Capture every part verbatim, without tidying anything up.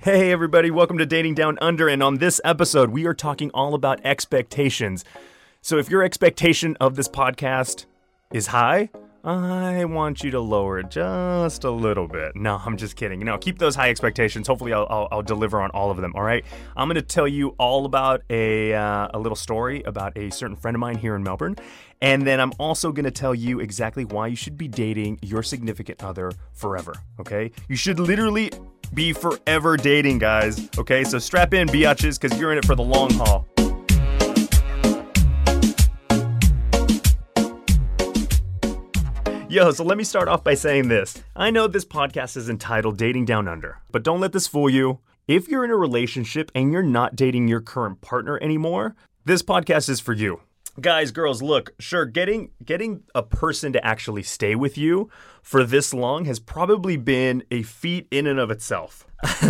Hey everybody, welcome to Dating Down Under, and on this episode, we are talking all about expectations. So if your expectation of this podcast is high, I want you to lower it just a little bit. No, I'm just kidding. You know, keep those high expectations. Hopefully I'll, I'll, I'll deliver on all of them, all right? I'm going to tell you all about a, uh, a little story about a certain friend of mine here in Melbourne. And then I'm also going to tell you exactly why you should be dating your significant other forever, okay? You should literally be forever dating, guys, okay? So strap in, biatches, because you're in it for the long haul. Yo, so let me start off by saying this. I know this podcast is entitled Dating Down Under, but don't let this fool you. If you're in a relationship and you're not dating your current partner anymore, this podcast is for you. Guys, girls, look, sure, getting getting a person to actually stay with you for this long has probably been a feat in and of itself.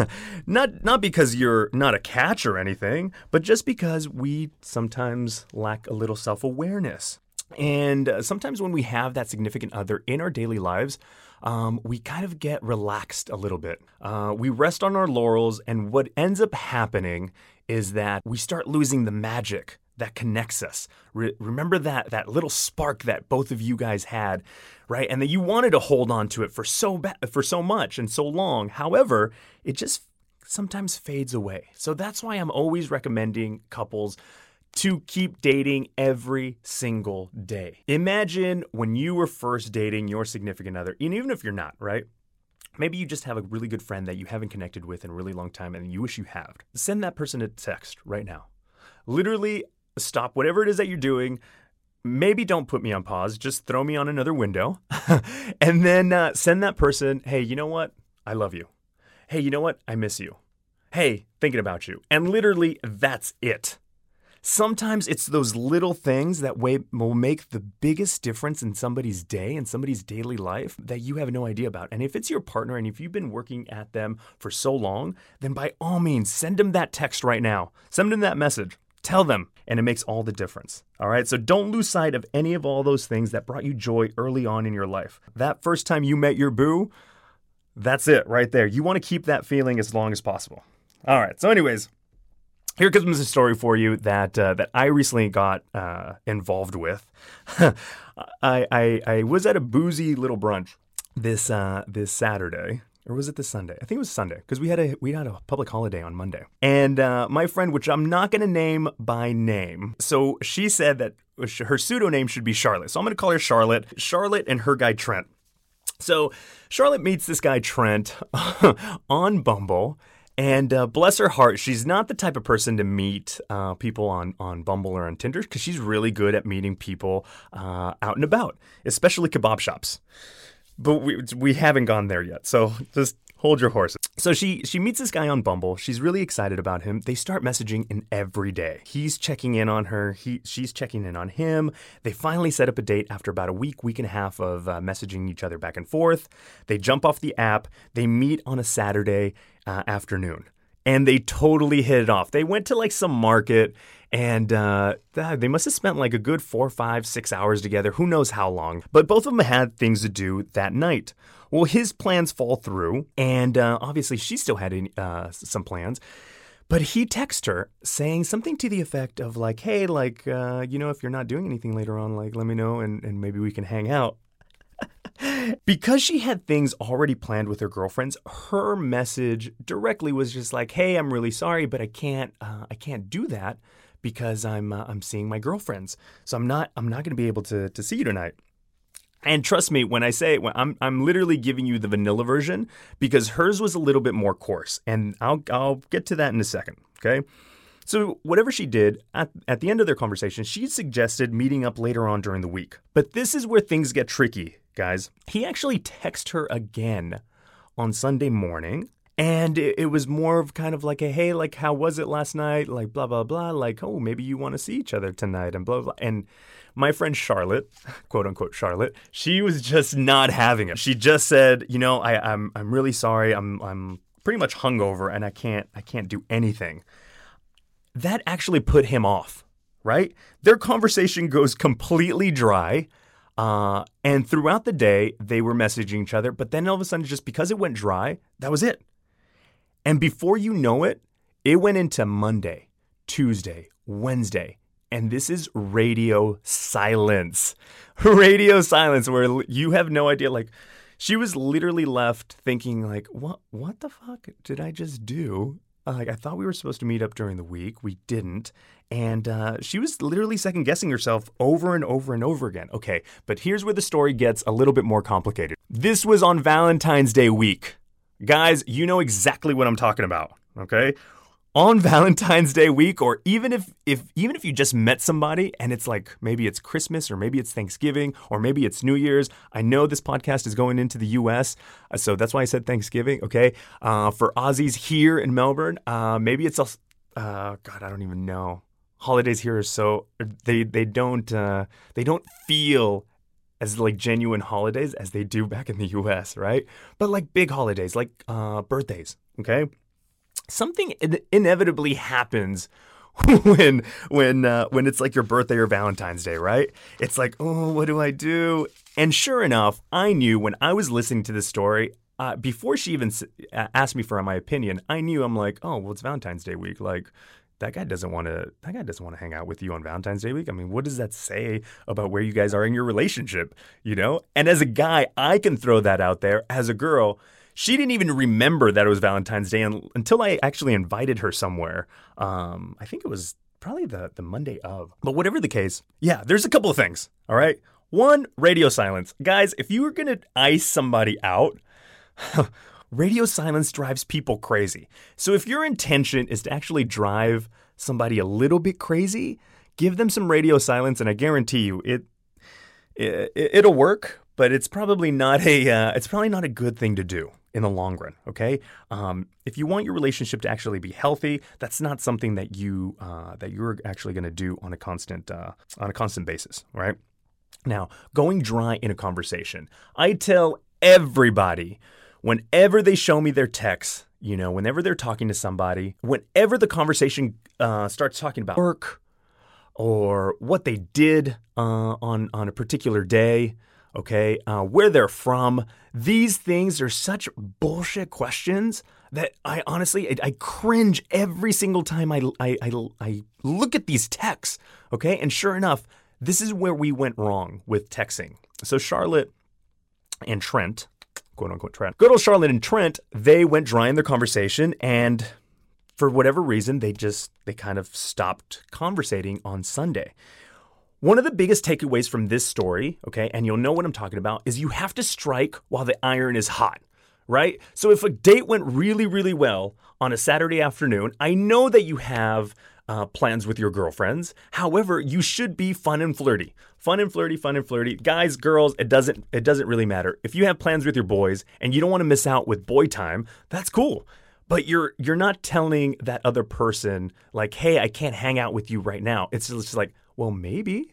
not not because you're not a catch or anything, but just because we sometimes lack a little self-awareness. And uh, sometimes when we have that significant other in our daily lives, um, we kind of get relaxed a little bit. Uh, we rest on our laurels, and what ends up happening is that we start losing the magic that connects us. Re- remember that that little spark that both of you guys had, right? And that you wanted to hold on to it for so ba- for so much and so long. However, it just sometimes fades away. So that's why I'm always recommending couples to keep dating every single day. Imagine when you were first dating your significant other, and even if you're not, right? Maybe you just have a really good friend that you haven't connected with in a really long time and you wish you had. Send that person a text right now. Literally stop whatever it is that you're doing. Maybe don't put me on pause. Just throw me on another window. And then uh, send that person, hey, you know what? I love you. Hey, you know what? I miss you. Hey, thinking about you. And literally, that's it. Sometimes it's those little things that will make the biggest difference in somebody's day and somebody's daily life that you have no idea about. And if it's your partner and if you've been working at them for so long, then by all means, send them that text right now. Send them that message. Tell them. And it makes all the difference. All right. So don't lose sight of any of all those things that brought you joy early on in your life. That first time you met your boo, that's it right there. You want to keep that feeling as long as possible. All right. So anyways, here comes a story for you that uh, that I recently got uh, involved with. I, I I was at a boozy little brunch this uh, this Saturday, or was it this Sunday? I think it was Sunday because we had a we had a public holiday on Monday. And uh, my friend, which I'm not going to name by name, so she said that her pseudonym should be Charlotte. So I'm going to call her Charlotte. Charlotte and her guy Trent. So Charlotte meets this guy Trent on Bumble. And uh, bless her heart, she's not the type of person to meet uh, people on, on Bumble or on Tinder because she's really good at meeting people uh, out and about, especially kebab shops. But we we haven't gone there yet, so just hold your horses. So she she meets this guy on Bumble. She's really excited about him. They start messaging in every day. He's checking in on her. He she's checking in on him. They finally set up a date after about a week, week and a half of uh, messaging each other back and forth. They jump off the app. They meet on a Saturday uh, afternoon. And they totally hit it off. They went to like some market and uh, they must have spent like a good four, five, six hours together. Who knows how long. But both of them had things to do that night. Well, his plans fall through. And uh, obviously she still had uh, some plans. But he texts her saying something to the effect of like, hey, like, uh, you know, if you're not doing anything later on, like, let me know and, and maybe we can hang out. Because she had things already planned with her girlfriends, her message directly was just like, "Hey, I'm really sorry, but I can't, uh, I can't do that because I'm, uh, I'm seeing my girlfriends. So I'm not, I'm not going to be able to, to see you tonight." And trust me when I say, when I'm, I'm literally giving you the vanilla version because hers was a little bit more coarse, and I'll, I'll get to that in a second. Okay. So whatever she did, at, at the end of their conversation, she suggested meeting up later on during the week. But this is where things get tricky, guys. He actually texted her again on Sunday morning. And it, it was more of kind of like a, hey, like, how was it last night? Like, blah, blah, blah. Like, oh, maybe you want to see each other tonight and blah, blah. And my friend Charlotte, quote unquote Charlotte, she was just not having it. She just said, you know, I, I'm I'm really sorry. I'm I'm pretty much hungover and I can't I can't do anything. That actually put him off, right? Their conversation goes completely dry. Uh, and throughout the day, they were messaging each other. But then all of a sudden, just because it went dry, that was it. And before you know it, it went into Monday, Tuesday, Wednesday, and this is radio silence. Radio silence where you have no idea. Like, she was literally left thinking like, what, what the fuck did I just do? Uh, like, I thought we were supposed to meet up during the week. We didn't. And uh, she was literally second guessing herself over and over and over again. Okay, but here's where the story gets a little bit more complicated. This was on Valentine's Day week. Guys, you know exactly what I'm talking about, okay? On Valentine's Day week, or even if, if even if you just met somebody and it's like maybe it's Christmas or maybe it's Thanksgiving or maybe it's New Year's. I know this podcast is going into the U S, so that's why I said Thanksgiving, okay? Uh, for Aussies here in Melbourne, uh, maybe it's, a, uh, God, I don't even know. Holidays here are so, they, they, don't, uh, they don't feel as like genuine holidays as they do back in the U S, right? But like big holidays, like uh, birthdays, okay? Something in- inevitably happens when when uh, when it's like your birthday or Valentine's Day, right? It's like, oh, what do I do? And sure enough, I knew when I was listening to this story, uh, before she even s- asked me for my opinion, I knew I'm like, oh, well, it's Valentine's Day week. Like, that guy doesn't want to. That guy doesn't want to hang out with you on Valentine's Day week. I mean, what does that say about where you guys are in your relationship? You know. And as a guy, I can throw that out there. As a girl, she didn't even remember that it was Valentine's Day and, until I actually invited her somewhere. Um, I think it was probably the, the Monday of. But whatever the case, yeah, there's a couple of things, all right? One, radio silence. Guys, if you were going to ice somebody out, radio silence drives people crazy. So if your intention is to actually drive somebody a little bit crazy, give them some radio silence, and I guarantee you it, it it'll work. But it's probably not a uh, it's probably not a good thing to do in the long run. Okay, um, if you want your relationship to actually be healthy, that's not something that you uh, that you're actually going to do on a constant uh, on a constant basis, right? Now, going dry in a conversation, I tell everybody whenever they show me their texts, you know, whenever they're talking to somebody, whenever the conversation uh, starts talking about work or what they did uh, on on a particular day. Okay, uh, where they're from. These things are such bullshit questions that I honestly, I, I cringe every single time I, I, I, I look at these texts, okay? And sure enough, this is where we went wrong with texting. So Charlotte and Trent, quote unquote Trent, good old Charlotte and Trent, they went dry in their conversation, and for whatever reason, they just, they kind of stopped conversating on Sunday. One of the biggest takeaways from this story, okay, and you'll know what I'm talking about, is you have to strike while the iron is hot, right? So if a date went really, really well on a Saturday afternoon, I know that you have uh, plans with your girlfriends. However, you should be fun and flirty. Fun and flirty, fun and flirty. Guys, girls, it doesn't it doesn't really matter. If you have plans with your boys and you don't want to miss out with boy time, that's cool. But you're you're not telling that other person, like, hey, I can't hang out with you right now. It's just like, well, maybe.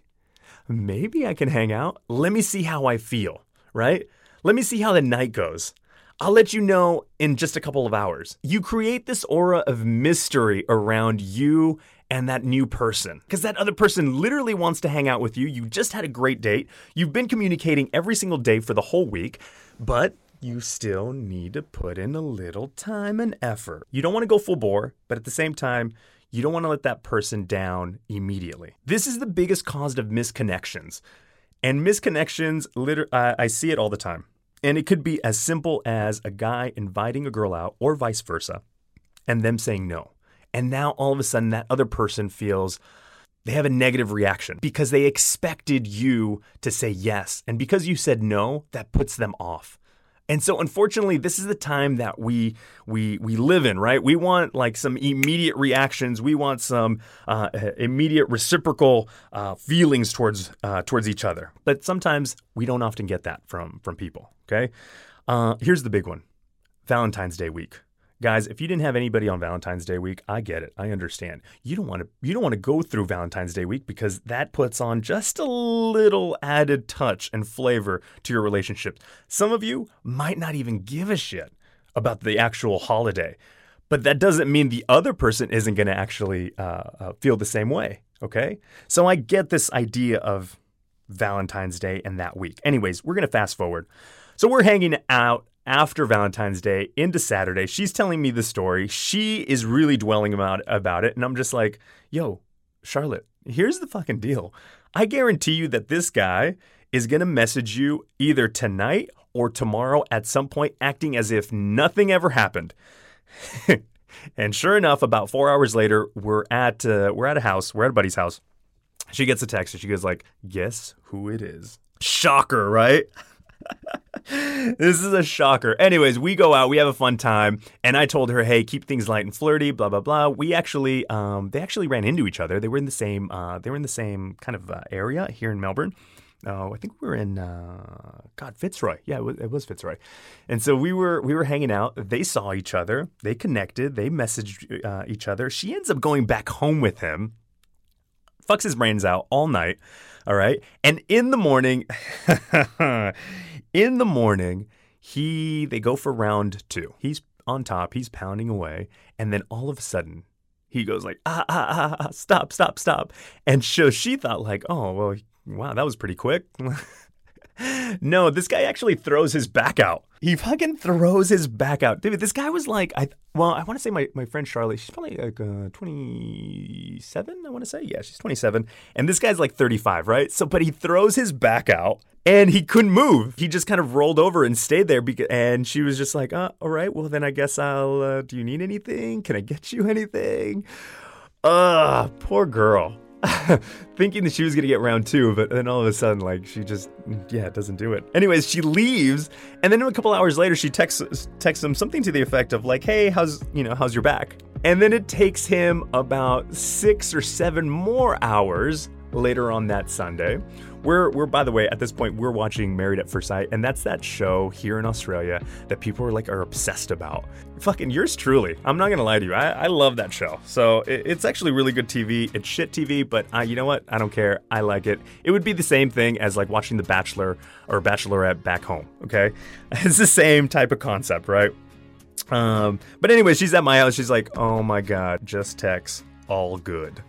Maybe I can hang out. Let me see how I feel, right? Let me see how the night goes. I'll let you know in just a couple of hours. You create this aura of mystery around you and that new person, because that other person literally wants to hang out with you. You just had a great date. You've been communicating every single day for the whole week, but you still need to put in a little time and effort. You don't want to go full bore, but at the same time, you don't want to let that person down immediately. This is the biggest cause of misconnections. And misconnections, liter- uh, I see it all the time. And it could be as simple as a guy inviting a girl out or vice versa and them saying no. And now all of a sudden that other person feels they have a negative reaction because they expected you to say yes. And because you said no, that puts them off. And so, unfortunately, this is the time that we we we live in, right? We want like some immediate reactions. We want some uh, immediate reciprocal uh, feelings towards uh, towards each other. But sometimes we don't often get that from from people. Okay, uh, here's the big one: Valentine's Day week. Guys, if you didn't have anybody on Valentine's Day week, I get it. I understand. You don't want to you don't want to go through Valentine's Day week because that puts on just a little added touch and flavor to your relationship. Some of you might not even give a shit about the actual holiday, but that doesn't mean the other person isn't going to actually uh, uh, feel the same way, okay? So I get this idea of Valentine's Day and that week. Anyways, we're going to fast forward. So we're hanging out after Valentine's Day into Saturday. She's telling me the story. She is really dwelling about, about it. And I'm just like, yo, Charlotte, here's the fucking deal. I guarantee you that this guy is going to message you either tonight or tomorrow at some point, acting as if nothing ever happened. And sure enough, about four hours later, we're at uh, we're at a house. We're at a buddy's house. She gets a text and she goes like, guess who it is? Shocker, right? This is a shocker. Anyways, we go out, we have a fun time, and I told her, hey, keep things light and flirty, blah, blah, blah. We actually, um, they actually ran into each other. They were in the same, uh, they were in the same kind of uh, area here in Melbourne. Oh, I think we were in, uh, God, Fitzroy. Yeah, it was, it was Fitzroy. And so we were we were hanging out. They saw each other. They connected. They messaged uh, each other. She ends up going back home with him. Fucks his brains out all night. All right. And in the morning, in the morning, he they go for round two. He's on top. He's pounding away. And then all of a sudden, he goes like, ah, ah, ah, ah, stop, stop, stop. And so she thought like, oh, well, wow, that was pretty quick. No, this guy actually throws his back out. He fucking throws his back out. Dude, this guy was like, I well, I want to say my, my friend Charlotte, she's probably like uh, twenty-seven, I want to say. Yeah, she's twenty-seven. And this guy's like thirty-five, right? So, but he throws his back out and he couldn't move. He just kind of rolled over and stayed there. Because, and she was just like, uh, all right, well, then I guess I'll, uh, do you need anything? Can I get you anything? Ugh, poor girl. Thinking that she was going to get round two, but then all of a sudden, like, she just, yeah, doesn't do it. Anyways, she leaves, and then a couple hours later, she texts texts him something to the effect of, like, hey, how's, you know, how's your back? And then it takes him about six or seven more hours later on that Sunday. We're, we're, by the way, at this point, we're watching Married at First Sight, and that's that show here in Australia that people are like are obsessed about. Fucking yours truly. I'm not gonna lie to you. I, I love that show. So it, it's actually really good T V. It's shit T V, but uh, you know what? I don't care. I like it. It would be the same thing as like watching The Bachelor or Bachelorette back home. Okay, it's the same type of concept, right? Um, but anyway, she's at my house. She's like, oh my god, just text, all good.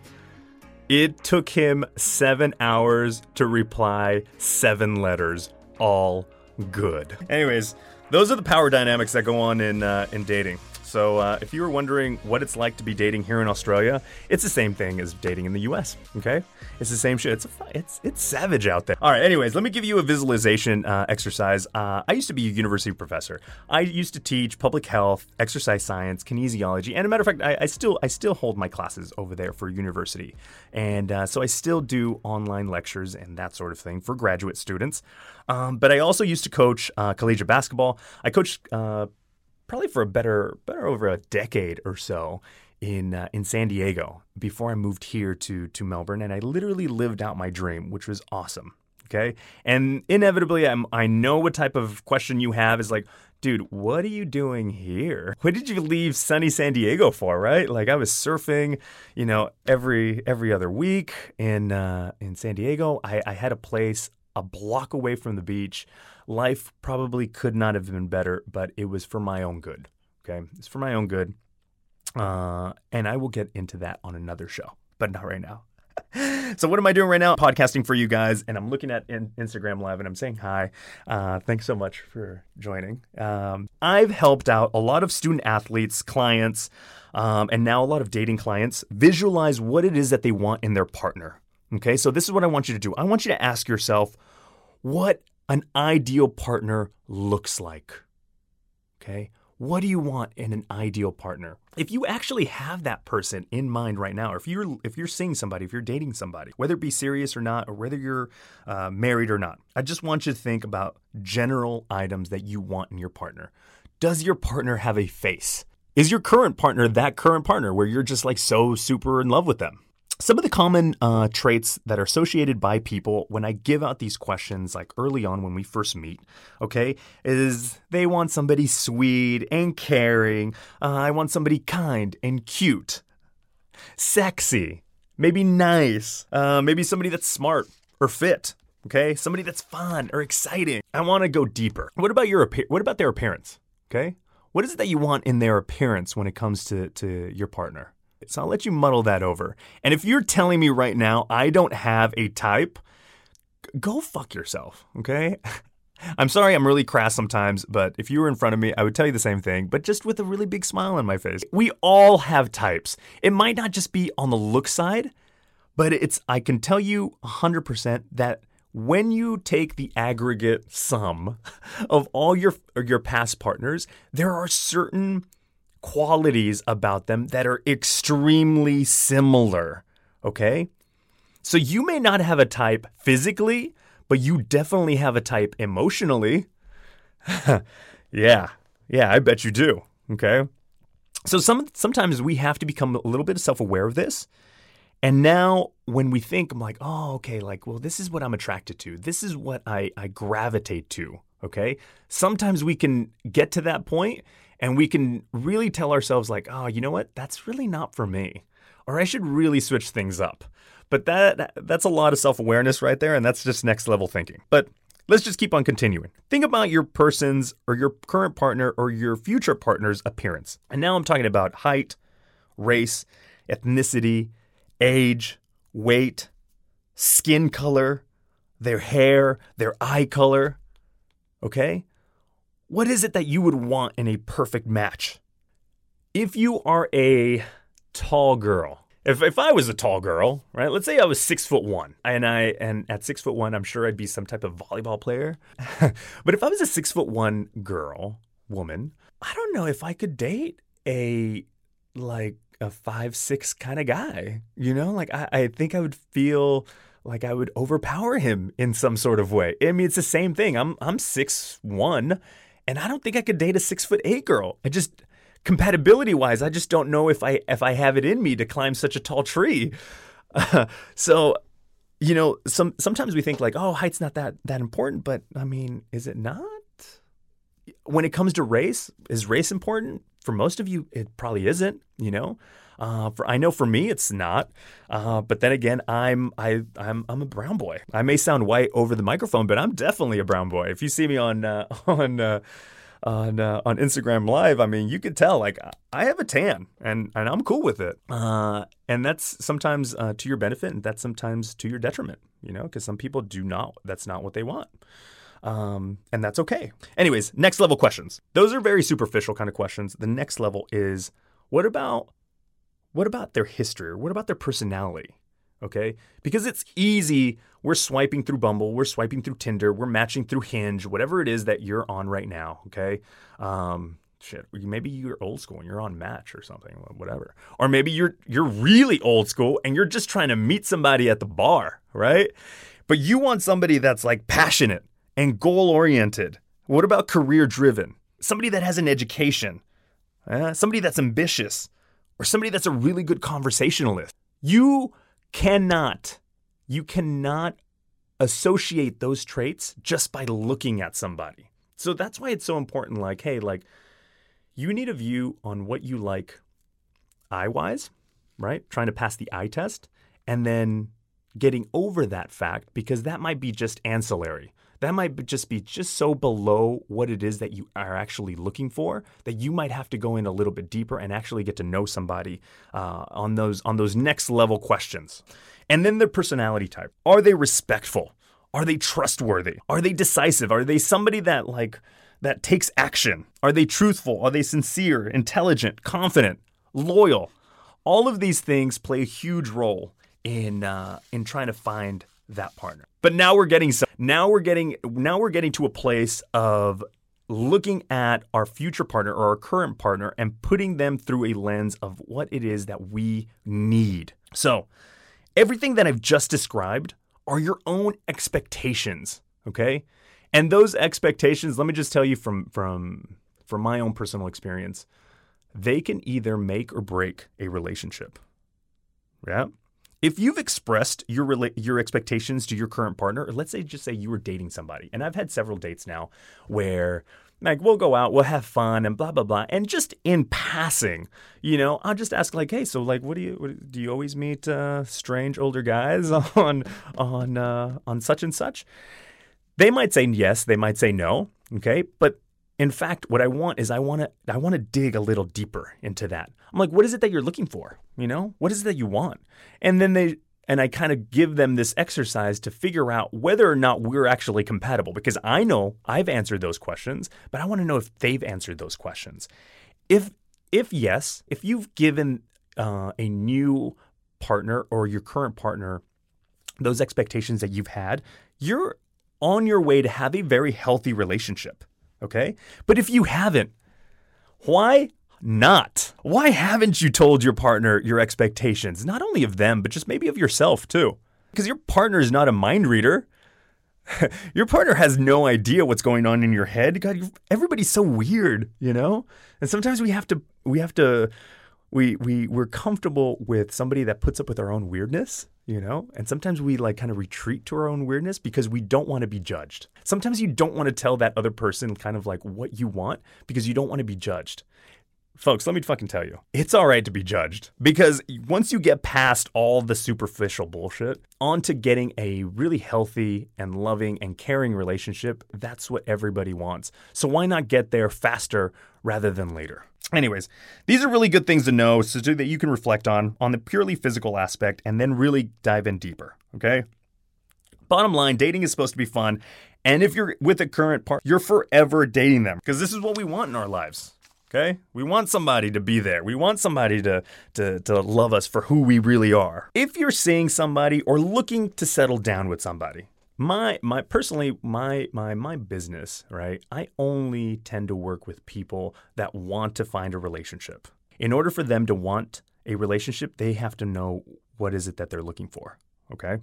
It took him seven hours to reply seven letters, all good. Anyways, those are the power dynamics that go on in uh, in dating. So uh, if you were wondering what it's like to be dating here in Australia, it's the same thing as dating in the U S, okay? It's the same shit. It's a, it's it's savage out there. All right, anyways, let me give you a visualization uh, exercise. Uh, I used to be a university professor. I used to teach public health, exercise science, kinesiology, and as a matter of fact, I, I still I still hold my classes over there for university. And uh, so I still do online lectures and that sort of thing for graduate students. Um, but I also used to coach uh, collegiate basketball. I coached uh, probably for a better, better over a decade or so in uh, in San Diego before I moved here to to Melbourne, and I literally lived out my dream, which was awesome. Okay, and inevitably, I'm, I know what type of question you have is like, dude, what are you doing here? What did you leave sunny San Diego for? Right? Like I was surfing, you know, every every other week in uh, in San Diego. I, I had a place a block away from the beach. Life probably could not have been better, but it was for my own good. Okay, it's for my own good. Uh, and I will get into that on another show, but not right now. So what am I doing right now? Podcasting for you guys, and I'm looking at in- Instagram Live, and I'm saying hi. Uh, thanks so much for joining. Um, I've helped out a lot of student athletes, clients, um, and now a lot of dating clients visualize what it is that they want in their partner. Okay, so this is what I want you to do. I want you to ask yourself what an ideal partner looks like. Okay, what do you want in an ideal partner? If you actually have that person in mind right now, or if you're if you're seeing somebody, if you're dating somebody, whether it be serious or not, or whether you're uh, married or not, I just want you to think about general items that you want in your partner. Does your partner have a face? Is your current partner that current partner where you're just like so super in love with them? Some of the common uh, traits that are associated by people when I give out these questions, like early on when we first meet, okay, is they want somebody sweet and caring. Uh, I want somebody kind and cute, sexy, maybe nice, uh, maybe somebody that's smart or fit, okay, somebody that's fun or exciting. I want to go deeper. What about your what about their appearance? Okay, what is it that you want in their appearance when it comes to to your partner? So I'll let you muddle that over. And if you're telling me right now I don't have a type, go fuck yourself, okay? I'm sorry I'm really crass sometimes, but if you were in front of me, I would tell you the same thing, but just with a really big smile on my face. We all have types. It might not just be on the look side, but it's, I can tell you one hundred percent that when you take the aggregate sum of all your your past partners, there are certain qualities about them that are extremely similar, okay? So you may not have a type physically, but you definitely have a type emotionally. yeah, yeah, I bet you do, okay? So some sometimes we have to become a little bit self-aware of this. And now when we think, I'm like, oh, okay, like, well, this is what I'm attracted to. This is what I, I gravitate to, okay? Sometimes we can get to that point and we can really tell ourselves like, oh, you know what? That's really not for me. Or I should really switch things up. But that that's a lot of self-awareness right there, and that's just next level thinking. But let's just keep on continuing. Think about your person's or your current partner or your future partner's appearance. And now I'm talking about height, race, ethnicity, age, weight, skin color, their hair, their eye color, okay? What is it that you would want in a perfect match? If you are a tall girl, if if I was a tall girl, right? Let's say I was six foot one, and I and at six foot one, I'm sure I'd be some type of volleyball player. But if I was a six foot one girl, woman, I don't know if I could date a like a five six kind of guy. You know, like I, I think I would feel like I would overpower him in some sort of way. I mean, it's the same thing. I'm I'm six one, and I don't think I could date a six foot eight girl. I just compatibility wise, I just don't know if I if I have it in me to climb such a tall tree. Uh, so, you know, some sometimes we think like, oh, height's not that that important, but I mean, is it not? When it comes to race, is race important? For most of you, it probably isn't. You know, uh, for I know for me, it's not. Uh, but then again, I'm I I'm I'm a brown boy. I may sound white over the microphone, but I'm definitely a brown boy. If you see me on uh, on uh, on uh, on Instagram Live, I mean, you could tell like I have a tan, and and I'm cool with it. Uh, and that's sometimes uh, to your benefit, and that's sometimes to your detriment. You know, because some people do not. That's not what they want. Um, and that's okay. Anyways, next level questions. Those are very superficial kind of questions. The next level is, what about, what about their history? Or what about their personality? Okay. Because it's easy. We're swiping through Bumble. We're swiping through Tinder. We're matching through Hinge, whatever it is that you're on right now. Okay. Um, shit. Maybe you're old school and you're on Match or something, whatever. Or maybe you're, you're really old school and you're just trying to meet somebody at the bar, right? But you want somebody that's like passionate and goal-oriented. What about career-driven? Somebody that has an education, uh, somebody that's ambitious, or somebody that's a really good conversationalist. You cannot, you cannot associate those traits just by looking at somebody. So that's why it's so important, like, hey, like, you need a view on what you like eye-wise, right? Trying to pass the eye test, and then getting over that fact, because that might be just ancillary. That might just be just so below what it is that you are actually looking for that you might have to go in a little bit deeper and actually get to know somebody uh, on those on those next level questions. And then their personality type. Are they respectful? Are they trustworthy? Are they decisive? Are they somebody that like that takes action? Are they truthful? Are they sincere, intelligent, confident, loyal? All of these things play a huge role in uh, in trying to find that partner. But now we're getting some, now we're getting now we're getting to a place of looking at our future partner or our current partner and putting them through a lens of what it is that we need. So, everything that I've just described are your own expectations, okay? And those expectations, let me just tell you from from from my own personal experience, they can either make or break a relationship. Yeah? If you've expressed your rela- your expectations to your current partner, or let's say just say you were dating somebody, and I've had several dates now where like we'll go out, we'll have fun, and blah blah blah, and just in passing, you know, I'll just ask like, hey, so like, what do you what, do you always meet uh, strange older guys on on uh, on such and such? They might say yes, they might say no, okay, but in fact, what I want is I want to I want to dig a little deeper into that. I'm like, what is it that you're looking for? You know, what is it that you want? And then they And I kind of give them this exercise to figure out whether or not we're actually compatible, because I know I've answered those questions, but I want to know if they've answered those questions. If if yes, if you've given uh, a new partner or your current partner those expectations that you've had, you're on your way to have a very healthy relationship, okay? But if you haven't, why not? Why haven't you told your partner your expectations? Not only of them, but just maybe of yourself too. Because your partner is not a mind reader. Your partner has no idea what's going on in your head. God, everybody's so weird, you know? And sometimes we have to, we have to, we, we, we're comfortable with somebody that puts up with our own weirdness, you know? And sometimes we like kind of retreat to our own weirdness because we don't want to be judged. Sometimes you don't want to tell that other person kind of like what you want because you don't want to be judged. Folks, let me fucking tell you, it's all right to be judged, because once you get past all the superficial bullshit onto getting a really healthy and loving and caring relationship, that's what everybody wants. So why not get there faster rather than later? Anyways, these are really good things to know so that you can reflect on, on the purely physical aspect and then really dive in deeper, okay? Bottom line, dating is supposed to be fun. And if you're with a current partner, you're forever dating them, because this is what we want in our lives. Okay? We want somebody to be there. We want somebody to, to, to love us for who we really are. If you're seeing somebody or looking to settle down with somebody, my my personally, my my my business, right? I only tend to work with people that want to find a relationship. In order for them to want a relationship, they have to know what is it that they're looking for. Okay?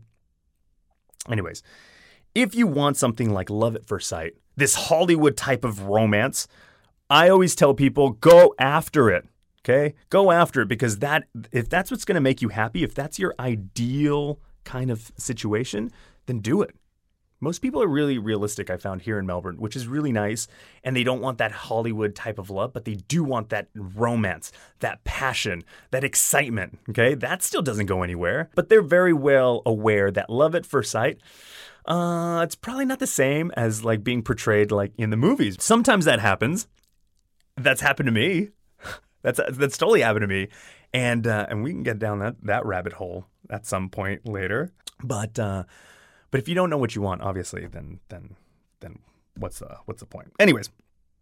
Anyways, if you want something like love at first sight, this Hollywood type of romance, I always tell people, go after it, okay? Go after it, because that if that's what's going to make you happy, if that's your ideal kind of situation, then do it. Most people are really realistic, I found here in Melbourne, which is really nice, and they don't want that Hollywood type of love, but they do want that romance, that passion, that excitement, okay? That still doesn't go anywhere, but they're very well aware that love at first sight, uh, it's probably not the same as like being portrayed like in the movies. Sometimes that happens. That's happened to me. That's that's totally happened to me, and uh, and we can get down that, that rabbit hole at some point later. But uh, but if you don't know what you want, obviously, then then then what's the what's the point? Anyways,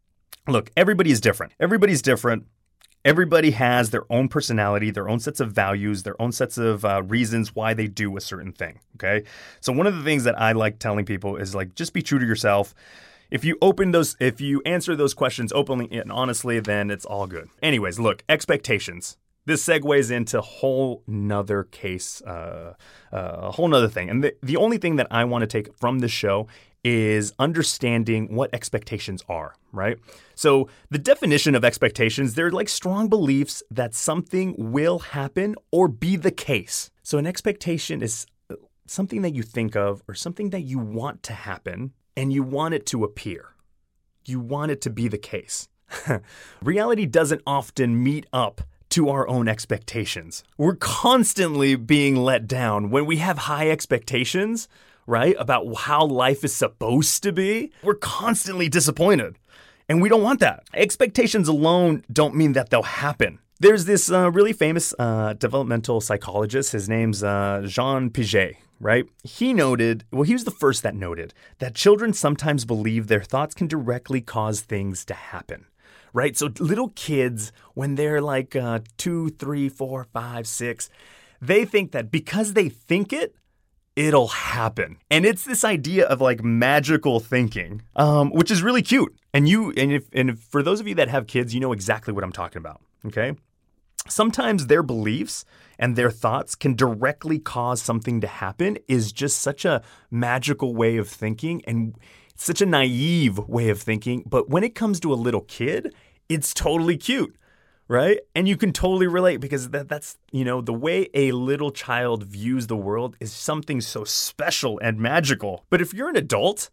look, everybody is different. Everybody's different. Everybody has their own personality, their own sets of values, their own sets of uh, reasons why they do a certain thing. Okay, so one of the things that I like telling people is like, just be true to yourself. If you open those, if you answer those questions openly and honestly, then it's all good. Anyways, look, expectations. This segues into a whole nother case, uh, uh, a whole nother thing. And the, the only thing that I want to take from this show is understanding what expectations are, right? So the definition of expectations, they're like strong beliefs that something will happen or be the case. So an expectation is something that you think of or something that you want to happen, and you want it to appear. You want it to be the case. Reality doesn't often meet up to our own expectations. We're constantly being let down when we have high expectations, right, about how life is supposed to be. We're constantly disappointed, and we don't want that. Expectations alone don't mean that they'll happen. There's this uh, really famous uh, developmental psychologist. His name's uh, Jean Piaget. Right? He noted, well, he was the first that noted that children sometimes believe their thoughts can directly cause things to happen, right? So little kids, when they're like uh, two, three, four, five, six, they think that because they think it, it'll happen. And it's this idea of like magical thinking, um, which is really cute. And you, and if, and if, for those of you that have kids, you know exactly what I'm talking about, okay? Sometimes their beliefs and their thoughts can directly cause something to happen is just such a magical way of thinking and such a naive way of thinking. But when it comes to a little kid, it's totally cute, right? And you can totally relate because that, that's, you know, the way a little child views the world is something so special and magical. But if you're an adult,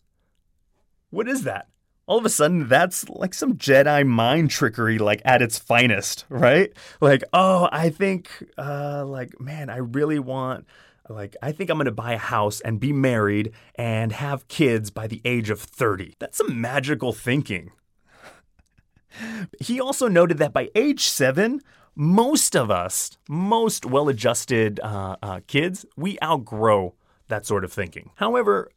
what is that? All of a sudden, that's like some Jedi mind trickery, like at its finest, right? Like, oh, I think, uh, like, man, I really want, like, I think I'm going to buy a house and be married and have kids by the age of thirty. That's some magical thinking. He also noted that by age seven, most of us, most well-adjusted uh, uh, kids, we outgrow that sort of thinking. However,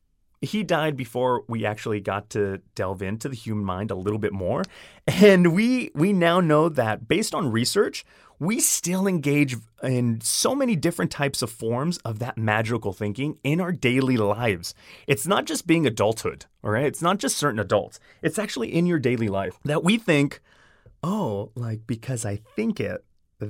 he died before we actually got to delve into the human mind a little bit more. And we we now know that based on research, we still engage in so many different types of forms of that magical thinking in our daily lives. It's not just being adulthood, all right? It's not just certain adults. It's actually in your daily life that we think, oh, like because I think it,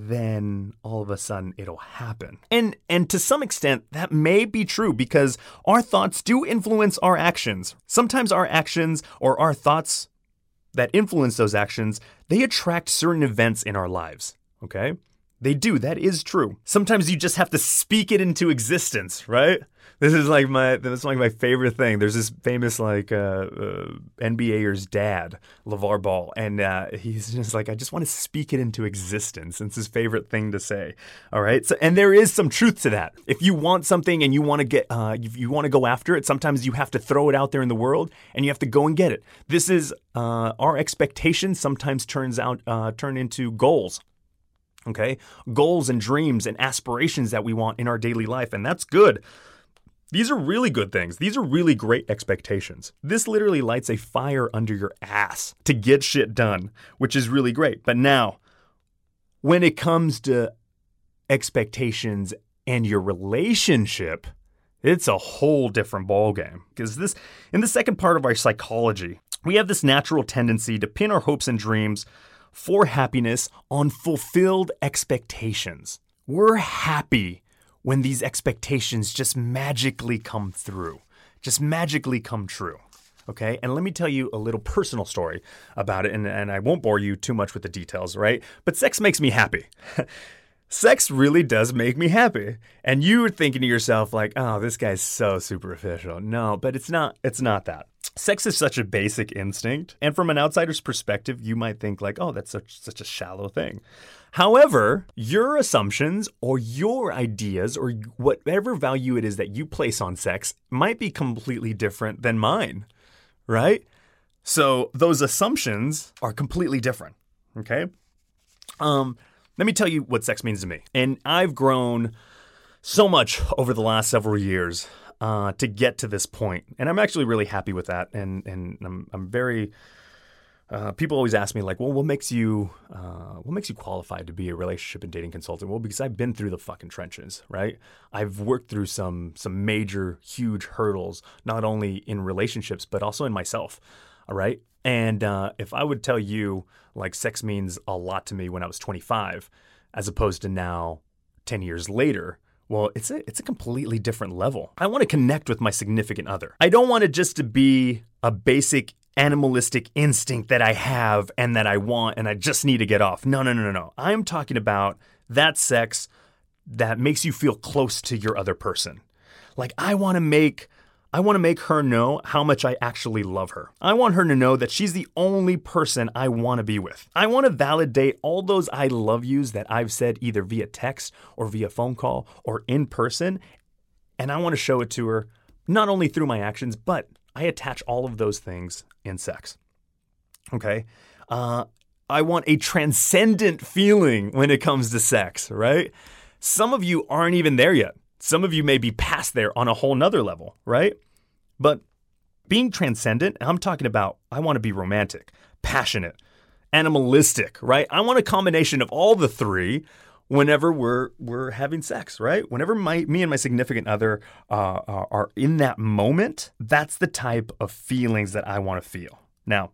then all of a sudden it'll happen. And and to some extent, that may be true because our thoughts do influence our actions. Sometimes our actions or our thoughts that influence those actions, they attract certain events in our lives, okay? They do. That is true. Sometimes you just have to speak it into existence, right? This is like my that's like my favorite thing. There's this famous like uh, uh, N B A er's dad, LeVar Ball, and uh, he's just like, I just want to speak it into existence. It's his favorite thing to say. All right, so and there is some truth to that. If you want something and you want to get, uh, if you want to go after it, sometimes you have to throw it out there in the world and you have to go and get it. This is uh, our expectations. Sometimes turns out uh, turn into goals. Okay, goals and dreams and aspirations that we want in our daily life, and that's good. These are really good things. These are really great expectations. This literally lights a fire under your ass to get shit done, which is really great. But now, when it comes to expectations and your relationship, it's a whole different ballgame. Because this, in the second part of our psychology, we have this natural tendency to pin our hopes and dreams for happiness on fulfilled expectations. We're happy when these expectations just magically come through, just magically come true, okay? And let me tell you a little personal story about it, and, and I won't bore you too much with the details, right? But sex makes me happy. Sex really does make me happy. And you're thinking to yourself like, oh, this guy's so superficial. No, but it's not, it's not that. Sex is such a basic instinct. And from an outsider's perspective, you might think like, oh, that's such, such a shallow thing. However, your assumptions or your ideas or whatever value it is that you place on sex might be completely different than mine, right? So those assumptions are completely different, okay? Um, let me tell you what sex means to me. And I've grown so much over the last several years uh, to get to this point. And I'm actually really happy with that. And, and I'm, I'm very... Uh, people always ask me like, well, what makes you, uh, what makes you qualified to be a relationship and dating consultant? Well, because I've been through the fucking trenches, right? I've worked through some, some major, huge hurdles, not only in relationships, but also in myself. All right. And, uh, if I would tell you like sex means a lot to me when I was twenty-five, as opposed to now ten years later, well, it's a, it's a completely different level. I want to connect with my significant other. I don't want it just to be a basic animalistic instinct that I have and that I want and I just need to get off. No, no, no, no, no. I'm talking about that sex that makes you feel close to your other person. Like I want to make I want to make her know how much I actually love her. I want her to know that she's the only person I want to be with. I want to validate all those I love yous that I've said either via text or via phone call or in person. And I want to show it to her not only through my actions, but I attach all of those things in sex. Okay? Uh, I want a transcendent feeling when it comes to sex, right? Some of you aren't even there yet. Some of you may be past there on a whole nother level, right? But being transcendent, I'm talking about I want to be romantic, passionate, animalistic, right? I want a combination of all the three whenever we're we're having sex, right? Whenever my me and my significant other uh, are in that moment, that's the type of feelings that I want to feel. Now,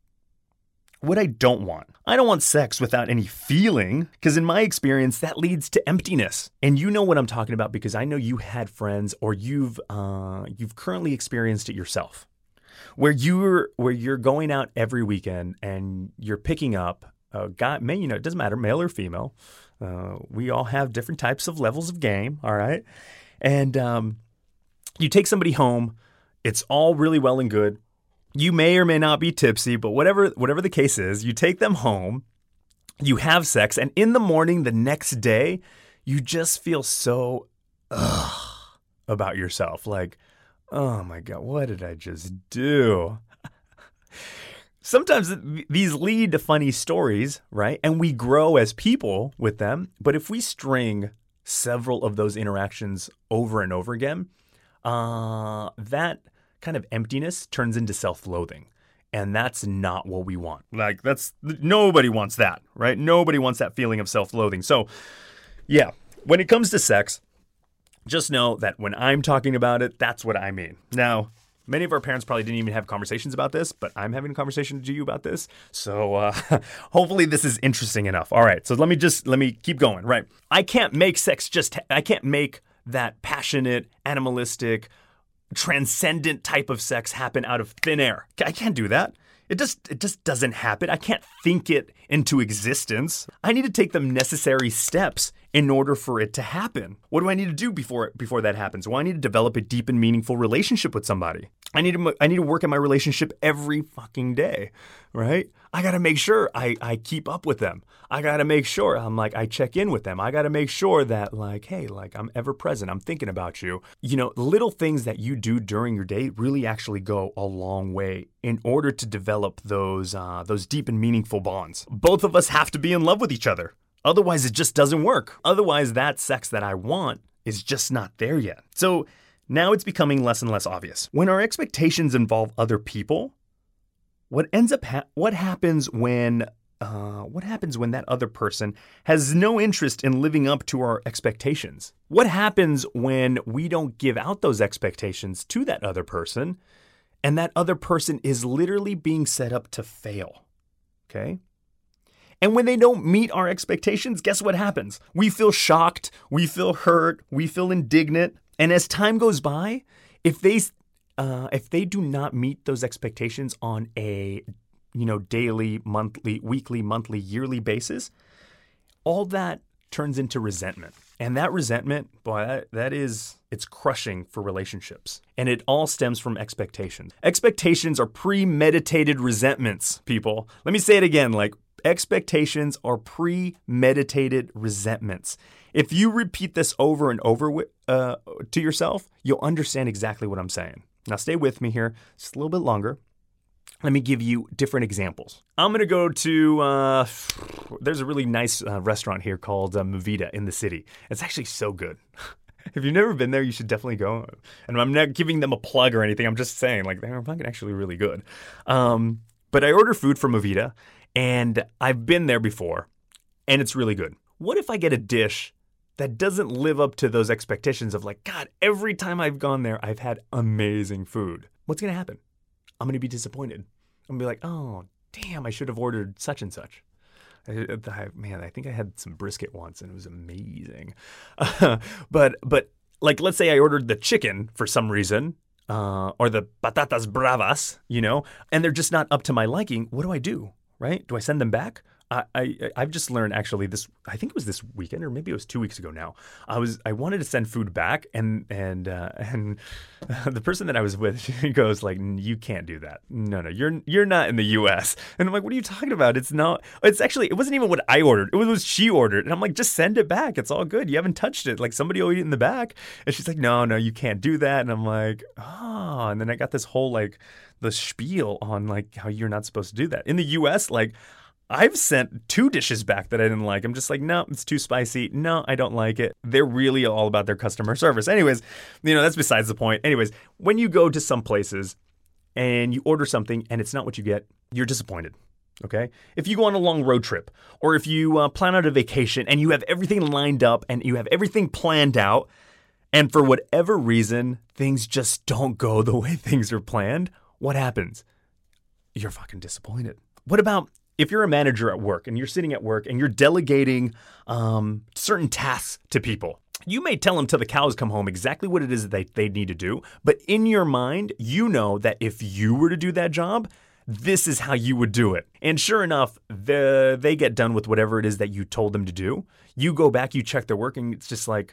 what I don't want, I don't want sex without any feeling, because in my experience, that leads to emptiness. And you know what I'm talking about because I know you had friends or you've uh, you've currently experienced it yourself, where you're where you're going out every weekend and you're picking up a guy, you know, it doesn't matter, male or female. Uh, we all have different types of levels of game, all right? And um, you take somebody home. It's all really well and good. You may or may not be tipsy, but whatever whatever the case is, you take them home, you have sex, and in the morning the next day, you just feel so ugh about yourself. Like, oh my God, what did I just do? sometimes th- these lead to funny stories, right? And we grow as people with them. But if we string several of those interactions over and over again, uh, that kind of emptiness turns into self-loathing. And that's not what we want. Like, that's, nobody wants that, right? Nobody wants that feeling of self-loathing. So, yeah, when it comes to sex, just know that when I'm talking about it, that's what I mean. Now, many of our parents probably didn't even have conversations about this, but I'm having a conversation to you about this. So uh, hopefully this is interesting enough. All right, so let me just, let me keep going, right? I can't make sex just, I can't make that passionate, animalistic, transcendent type of sex happen out of thin air. I can't do that. It just, it just doesn't happen. I can't think it into existence. I need to take the necessary steps in order for it to happen. What do I need to do before before that happens? Well, I need to develop a deep and meaningful relationship with somebody. I need to I need to work in my relationship every fucking day, right? I got to make sure I, I keep up with them. I got to make sure I'm like, I check in with them. I got to make sure that like, hey, like I'm ever present. I'm thinking about you. You know, little things that you do during your day really actually go a long way in order to develop those uh, those deep and meaningful bonds. Both of us have to be in love with each other. Otherwise, it just doesn't work. Otherwise, that sex that I want is just not there yet. So now it's becoming less and less obvious. When our expectations involve other people, what ends up ha- what happens when uh, what happens when that other person has no interest in living up to our expectations? What happens when we don't give out those expectations to that other person, and that other person is literally being set up to fail? Okay? And when they don't meet our expectations, guess what happens? We feel shocked, we feel hurt, we feel indignant. And as time goes by, if they uh, if they do not meet those expectations on a you know daily, monthly, weekly, monthly, yearly basis, all that turns into resentment. And that resentment, boy, that, that is, it's crushing for relationships. And it all stems from expectations. Expectations are premeditated resentments, people. Let me say it again, like, expectations are premeditated resentments. If you repeat this over and over uh, to yourself, you'll understand exactly what I'm saying. Now stay with me here just a little bit longer. Let me give you different examples. I'm going to go to, uh, there's a really nice uh, restaurant here called uh, Movida in the city. It's actually so good. If you've never been there, you should definitely go. And I'm not giving them a plug or anything. I'm just saying, like, they're fucking actually really good. Um, but I order food from Movida, and I've been there before, and it's really good. What if I get a dish that doesn't live up to those expectations of like, God, every time I've gone there, I've had amazing food? What's going to happen? I'm going to be disappointed. I'm going to be like, oh, damn, I should have ordered such and such. I, I, man, I think I had some brisket once, and it was amazing. Uh, but, but like, let's say I ordered the chicken for some reason, uh, or the patatas bravas, you know, and they're just not up to my liking. What do I do? Right? Do I send them back? I, I, I've just learned actually this, I think it was this weekend or maybe it was two weeks ago now. I was, I wanted to send food back and, and, uh, and the person that I was with, she goes like, you can't do that. No, no, you're, you're not in the U S. And I'm like, what are you talking about? It's not, it's actually, it wasn't even what I ordered. It was what she ordered. And I'm like, just send it back. It's all good. You haven't touched it. Like somebody will eat it in the back. And she's like, no, no, you can't do that. And I'm like, oh, and then I got this whole like the spiel on like how you're not supposed to do that. In the U S, like, I've sent two dishes back that I didn't like. I'm just like, no, it's too spicy. No, I don't like it. They're really all about their customer service. Anyways, you know, that's besides the point. Anyways, when you go to some places and you order something and it's not what you get, you're disappointed. Okay? If you go on a long road trip or if you uh, plan out a vacation and you have everything lined up and you have everything planned out, and for whatever reason, things just don't go the way things are planned, what happens? You're fucking disappointed. What about if you're a manager at work and you're sitting at work and you're delegating um, certain tasks to people? You may tell them till the cows come home exactly what it is that they, they need to do, but in your mind, you know that if you were to do that job, this is how you would do it. And sure enough, the, they get done with whatever it is that you told them to do. You go back, you check their work, and it's just like,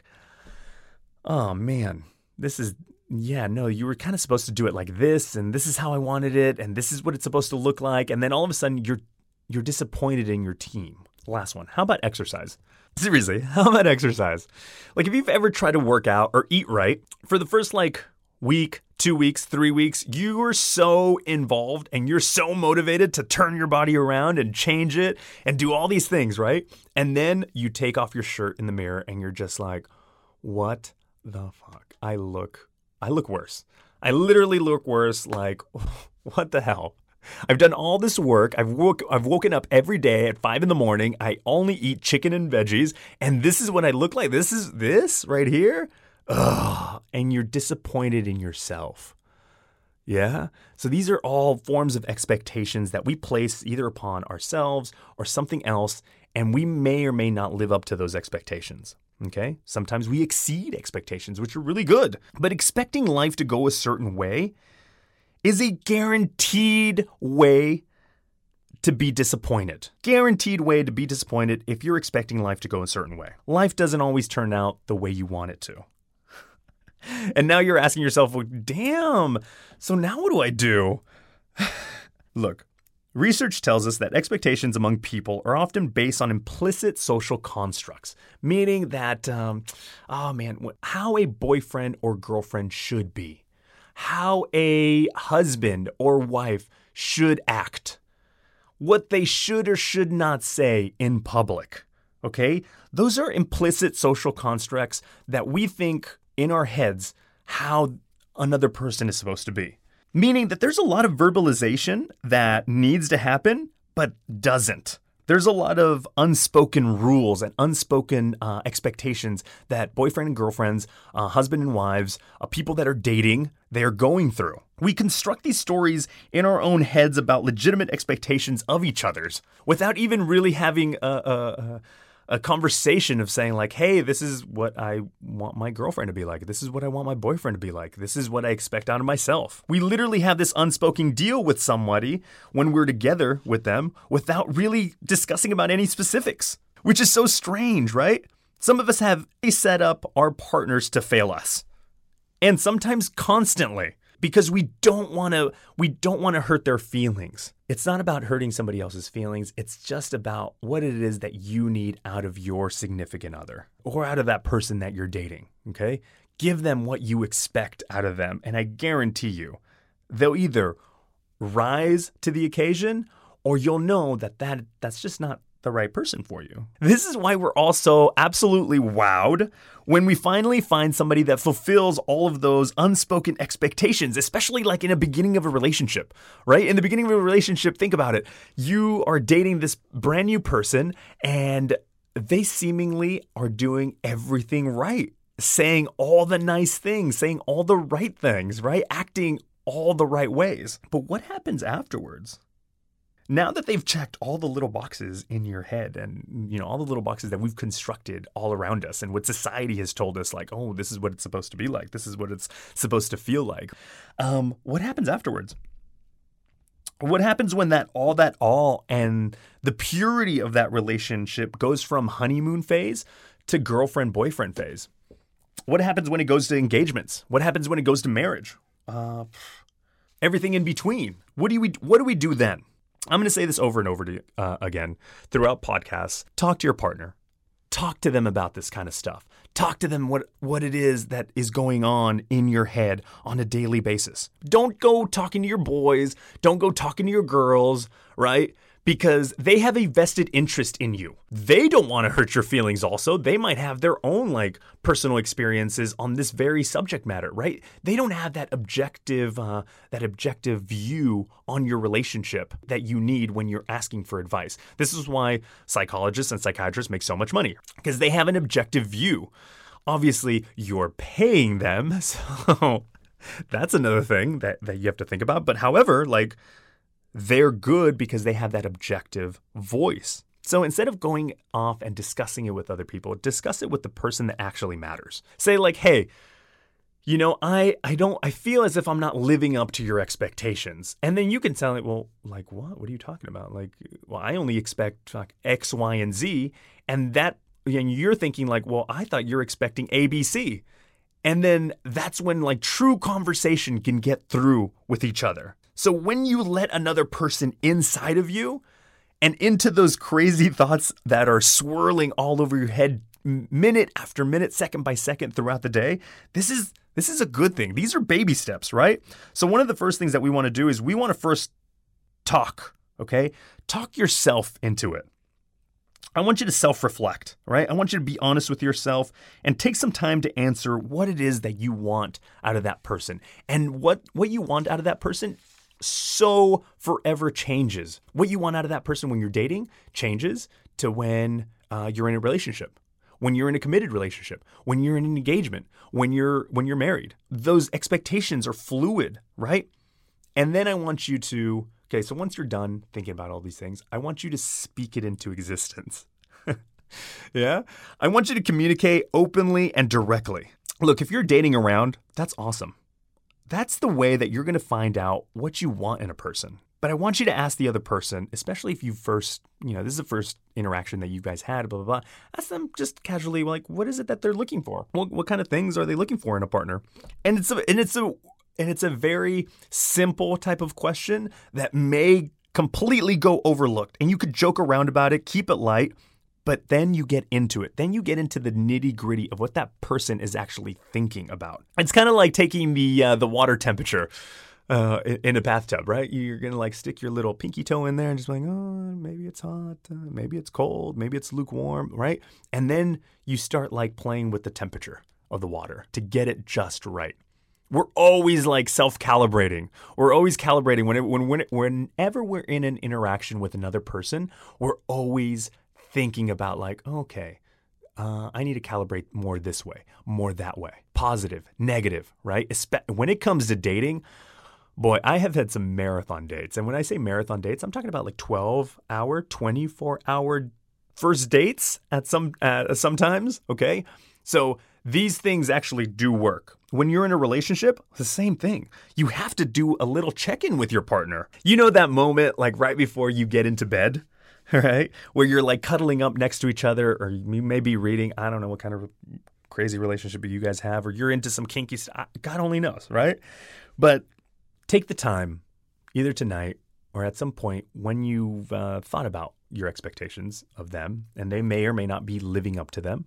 oh man, this is... yeah, no, you were kind of supposed to do it like this, and this is how I wanted it, and this is what it's supposed to look like. And then all of a sudden, you're you're disappointed in your team. Last one. How about exercise? Seriously, how about exercise? Like if you've ever tried to work out or eat right, for the first like week, two weeks, three weeks, you are so involved and you're so motivated to turn your body around and change it and do all these things, right? And then you take off your shirt in the mirror and you're just like, what the fuck? I look, I look worse. I literally look worse. Like, what the hell? I've done all this work. I've woke, I've woken up every day at five in the morning. I only eat chicken and veggies. And this is what I look like. This is this right here. Ugh. And you're disappointed in yourself. Yeah. So these are all forms of expectations that we place either upon ourselves or something else. And we may or may not live up to those expectations. Okay. Sometimes we exceed expectations, which are really good. But expecting life to go a certain way is a guaranteed way to be disappointed. Guaranteed way to be disappointed if you're expecting life to go a certain way. Life doesn't always turn out the way you want it to. And now you're asking yourself, well, damn, so now what do I do? Look, research tells us that expectations among people are often based on implicit social constructs, meaning that, um, oh man, how a boyfriend or girlfriend should be, how a husband or wife should act, what they should or should not say in public, okay? Those are implicit social constructs that we think in our heads how another person is supposed to be. Meaning that there's a lot of verbalization that needs to happen, but doesn't. There's a lot of unspoken rules and unspoken uh, expectations that boyfriend and girlfriends, uh, husband and wives, uh, people that are dating, they're going through. We construct these stories in our own heads about legitimate expectations of each other's without even really having a, a, a, a conversation of saying like, hey, this is what I want my girlfriend to be like. This is what I want my boyfriend to be like. This is what I expect out of myself. We literally have this unspoken deal with somebody when we're together with them without really discussing about any specifics, which is so strange, right? Some of us have set up our partners to fail us, and sometimes constantly, because we don't want to we don't want to hurt their feelings. It's not about hurting somebody else's feelings. It's just about what it is that you need out of your significant other or out of that person that you're dating, okay? Give them what you expect out of them, and I guarantee you, they'll either rise to the occasion or you'll know that, that that's just not the right person for you. This is why we're all so absolutely wowed when we finally find somebody that fulfills all of those unspoken expectations, especially like in the beginning of a relationship, right? In the beginning of a relationship, think about it. You are dating this brand new person and they seemingly are doing everything right, saying all the nice things, saying all the right things, right? Acting all the right ways. But what happens afterwards? Now that they've checked all the little boxes in your head and, you know, all the little boxes that we've constructed all around us and what society has told us, like, oh, this is what it's supposed to be like. This is what it's supposed to feel like. Um, what happens afterwards? What happens when that all that all and the purity of that relationship goes from honeymoon phase to girlfriend-boyfriend phase? What happens when it goes to engagements? What happens when it goes to marriage? Uh, everything in between. What do we, what do we do then? I'm going to say this over and over to, uh, again throughout podcasts. Talk to your partner. Talk to them about this kind of stuff. Talk to them what, what it is that is going on in your head on a daily basis. Don't go talking to your boys. Don't go talking to your girls, right? Because they have a vested interest in you. They don't want to hurt your feelings also. They might have their own like personal experiences on this very subject matter, right? They don't have that objective, uh, that objective view on your relationship that you need when you're asking for advice. This is why psychologists and psychiatrists make so much money, because they have an objective view. Obviously, you're paying them, so that's another thing that, that you have to think about. But however, like, they're good because they have that objective voice. So instead of going off and discussing it with other people, discuss it with the person that actually matters. Say like, hey, you know, I, I don't, I feel as if I'm not living up to your expectations. And then you can tell it, well, like what? What are you talking about? Like, well, I only expect like X, Y, and Z. And that, and you're thinking like, well, I thought you're expecting A, B, C. And then that's when like true conversation can get through with each other. So when you let another person inside of you and into those crazy thoughts that are swirling all over your head minute after minute, second by second throughout the day, this is this is a good thing. These are baby steps, right? So one of the first things that we want to do is we want to first talk, okay? Talk yourself into it. I want you to self-reflect, right? I want you to be honest with yourself and take some time to answer what it is that you want out of that person. And what, what you want out of that person so forever changes. What you want out of that person when you're dating changes to when uh, you're in a relationship, when you're in a committed relationship, when you're in an engagement, when you're when you're married. Those expectations are fluid, right? And then I want you to Okay, so once you're done thinking about all these things, I want you to speak it into existence. Yeah? I want you to communicate openly and directly. Look, if you're dating around, that's awesome. That's the way that you're going to find out what you want in a person. But I want you to ask the other person, especially if you first, you know, this is the first interaction that you guys had, blah, blah, blah. Ask them just casually, like, what is it that they're looking for? What, what kind of things are they looking for in a partner? And it's a, and it's a, And it's a very simple type of question that may completely go overlooked. And you could joke around about it, keep it light, but then you get into it. Then you get into the nitty gritty of what that person is actually thinking about. It's kind of like taking the uh, the water temperature uh, in, in a bathtub, right? You're going to like stick your little pinky toe in there and just be like, oh, maybe it's hot, uh, maybe it's cold, maybe it's lukewarm, right? And then you start like playing with the temperature of the water to get it just right. We're always like self-calibrating. We're always calibrating. Whenever, when, whenever we're in an interaction with another person, we're always thinking about like, okay, uh, I need to calibrate more this way, more that way. Positive, negative, right? Espe- when it comes to dating, boy, I have had some marathon dates. And when I say marathon dates, I'm talking about like twelve hour, twenty-four hour first dates at some uh, sometimes, okay? So these things actually do work. When you're in a relationship, the same thing. You have to do a little check-in with your partner. You know that moment like right before you get into bed, right? Where you're like cuddling up next to each other, or you may be reading, I don't know what kind of crazy relationship you guys have, or you're into some kinky stuff. God only knows, right? But take the time, either tonight or at some point when you've uh, thought about your expectations of them, and they may or may not be living up to them.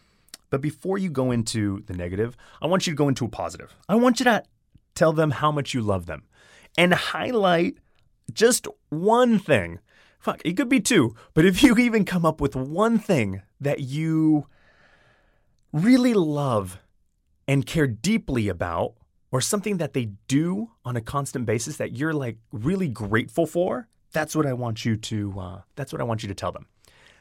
But before you go into the negative, I want you to go into a positive. I want you to tell them how much you love them and highlight just one thing. Fuck, it could be two, but if you even come up with one thing that you really love and care deeply about, or something that they do on a constant basis that you're like really grateful for, that's what I want you to, uh, that's what I want you to tell them.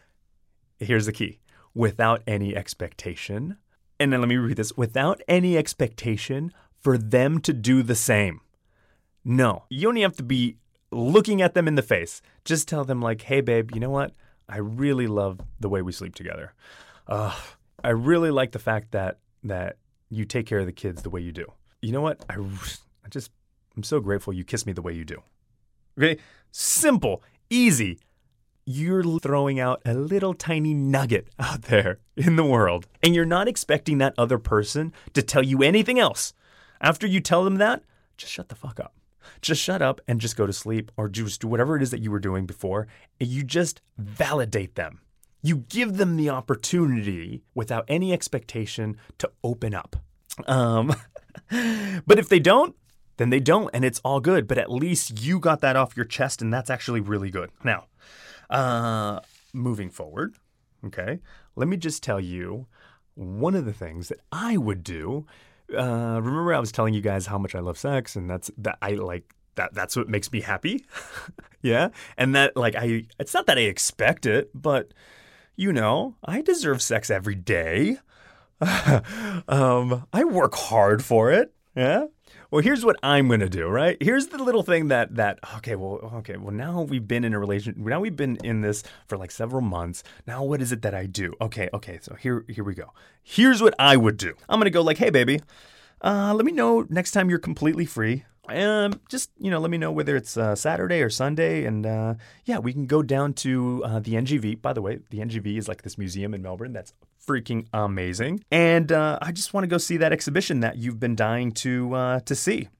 Here's the key. Without any expectation, and then let me repeat this, without any expectation for them to do the same. No, you don't even have to be looking at them in the face. Just tell them like, hey babe, you know what? I really love the way we sleep together. Uh, I really like the fact that that you take care of the kids the way you do. You know what? I, I just, I'm so grateful you kiss me the way you do. Okay? Simple, easy. You're throwing out a little tiny nugget out there in the world. And you're not expecting that other person to tell you anything else. After you tell them that, just shut the fuck up. Just shut up and just go to sleep, or just do whatever it is that you were doing before. And you just validate them. You give them the opportunity without any expectation to open up. Um, but if they don't, then they don't, and it's all good. But at least you got that off your chest, and that's actually really good. Now, Uh, moving forward, okay, let me just tell you one of the things that I would do. Uh, remember I was telling you guys how much I love sex, and that's that I like that. That's what makes me happy. Yeah. And that like I, it's not that I expect it, but you know, I deserve sex every day. um, I work hard for it. Yeah. Well, here's what I'm going to do, right? Here's the little thing that, that okay, well, okay, well, now we've been in a relationship. Now we've been in this for like several months. Now what is it that I do? Okay, okay, so here here we go. Here's what I would do. I'm going to go like, hey, baby, uh, let me know next time you're completely free. Um, just, you know, let me know whether it's uh, Saturday or Sunday. And uh, yeah, we can go down to uh, the N G V. By the way, the N G V is like this museum in Melbourne that's freaking amazing. And uh, I just want to go see that exhibition that you've been dying to uh, to see.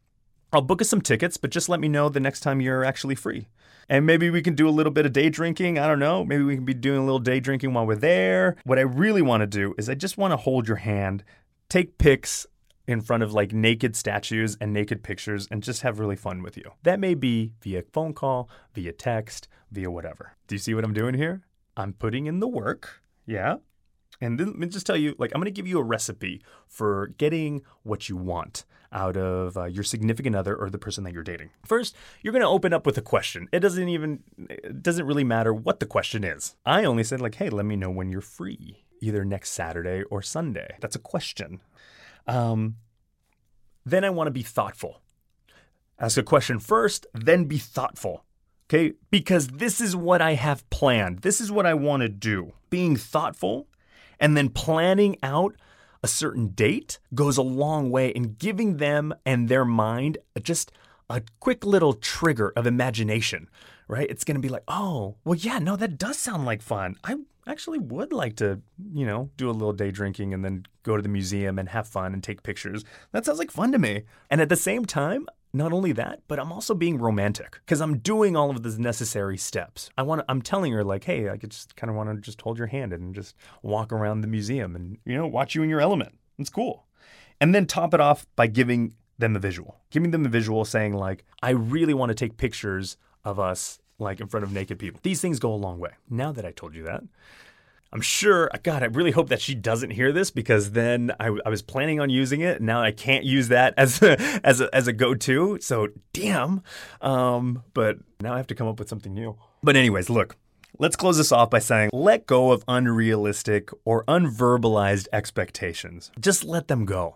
I'll book us some tickets, but just let me know the next time you're actually free. And maybe we can do a little bit of day drinking. I don't know. Maybe we can be doing a little day drinking while we're there. What I really want to do is I just want to hold your hand, take pics in front of like naked statues and naked pictures and just have really fun with you. That may be via phone call, via text, via whatever. Do you see what I'm doing here? I'm putting in the work. Yeah. And then let me just tell you, like, I'm going to give you a recipe for getting what you want out of uh, your significant other or the person that you're dating. First, you're going to open up with a question. It doesn't even, it doesn't really matter what the question is. I only said like, hey, let me know when you're free, either next Saturday or Sunday. That's a question. Um, then I want to be thoughtful. Ask a question first, then be thoughtful. Okay? Because this is what I have planned. This is what I want to do. Being thoughtful and then planning out a certain date goes a long way in giving them and their mind just a quick little trigger of imagination, right? It's going to be like, oh, well, yeah, no, that does sound like fun. I actually would like to, you know, do a little day drinking and then go to the museum and have fun and take pictures. That sounds like fun to me. And at the same time, not only that, but I'm also being romantic because I'm doing all of the necessary steps. I want to, I'm telling her like, hey, I could just kind of want to just hold your hand and just walk around the museum and, you know, watch you in your element. It's cool. And then top it off by giving them a visual, giving them a visual saying like, I really want to take pictures of us like in front of naked people. These things go a long way. Now that I told you that, I'm sure, God, I really hope that she doesn't hear this because then I, I was planning on using it. And now I can't use that as a, as a, as a go-to. So damn. Um, but now I have to come up with something new. But anyways, look, let's close this off by saying, let go of unrealistic or unverbalized expectations. Just let them go.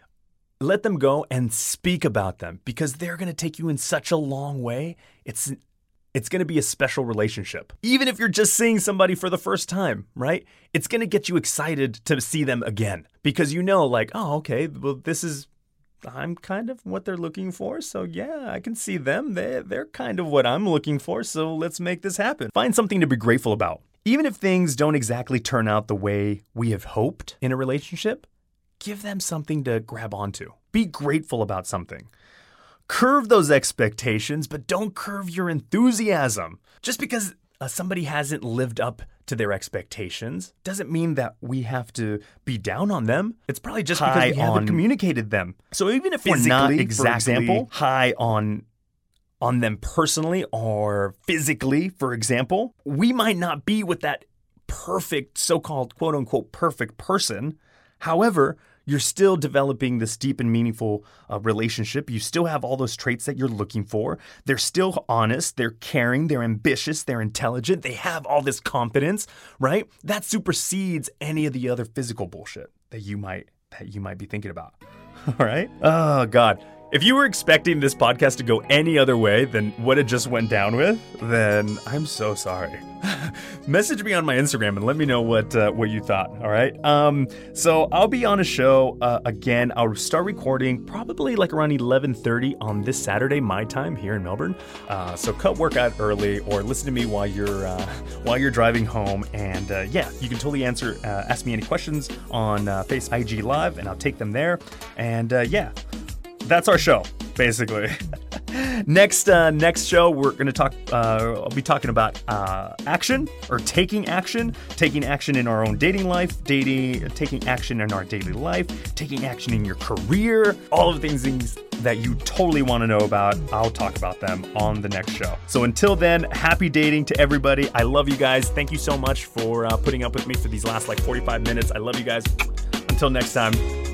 Let them go and speak about them because they're going to take you in such a long way. It's It's going to be a special relationship. Even if you're just seeing somebody for the first time, right? It's going to get you excited to see them again because you know like, oh, okay, well, this is, I'm kind of what they're looking for. So yeah, I can see them. They're, they're kind of what I'm looking for. So let's make this happen. Find something to be grateful about. Even if things don't exactly turn out the way we have hoped in a relationship, give them something to grab onto. Be grateful about something. Curve those expectations, but don't curve your enthusiasm. Just because uh, somebody hasn't lived up to their expectations doesn't mean that we have to be down on them. It's probably just because high we haven't communicated them. So even if we're not exactly for example, high on on them personally or physically, for example, we might not be with that perfect, so-called quote-unquote perfect person. However, you're still developing this deep and meaningful uh, relationship. You still have all those traits that you're looking for. They're still honest. They're caring. They're ambitious. They're intelligent. They have all this confidence, right? That supersedes any of the other physical bullshit that you might that you might be thinking about. All right? Oh, God. If you were expecting this podcast to go any other way than what it just went down with, then I'm so sorry. Message me on my Instagram and let me know what uh, what you thought, all right? Um, so I'll be on a show uh, again. I'll start recording probably like around eleven thirty on this Saturday, my time here in Melbourne. Uh, so cut work out early or listen to me while you're uh, while you're driving home. And uh, yeah, you can totally answer, uh, ask me any questions on uh, Face I G Live and I'll take them there. And uh, yeah. That's our show, basically. next uh, next show, we're going to talk, uh, I'll be talking about uh, action or taking action, taking action in our own dating life, dating, taking action in our daily life, taking action in your career, all of the things that you totally want to know about. I'll talk about them on the next show. So until then, happy dating to everybody. I love you guys. Thank you so much for uh, putting up with me for these last like forty-five minutes. I love you guys. Until next time.